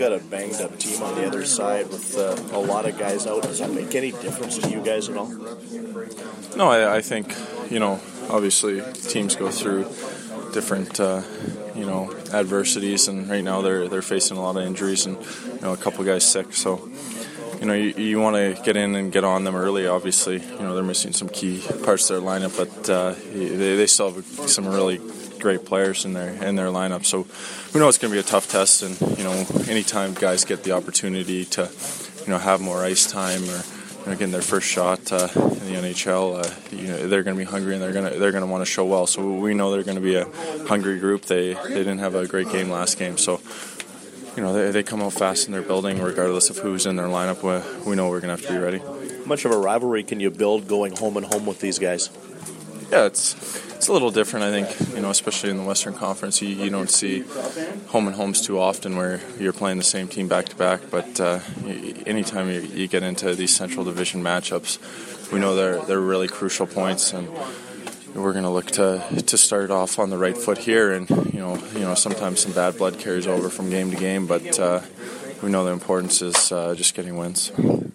Got a banged-up team on the other side with a lot of guys out. Does that make any difference to you guys at all? No, I think, obviously teams go through different, adversities, and right now they're facing a lot of injuries and, a couple guys sick. So, you want to get in and get on them early. Obviously, they're missing some key parts of their lineup, but they still have some really great players in their lineup. So we know it's going to be a tough test, and anytime guys get the opportunity to have more ice time or getting their first shot in the NHL, they're going to be hungry, and they're going to want to show well. So we know they're going to be a hungry group. They didn't have a great game last game, so they come out fast in their building regardless of who's in their lineup. We know we're going to have to be ready. How much of a rivalry can you build going home and home with these guys? Yeah, it's a little different, I think, especially in the Western Conference. You don't see home and homes too often where you're playing the same team back-to-back, but anytime you get into these Central Division matchups, we know they're really crucial points, and we're going to look to start off on the right foot here, and sometimes some bad blood carries over from game to game, but we know the importance is just getting wins.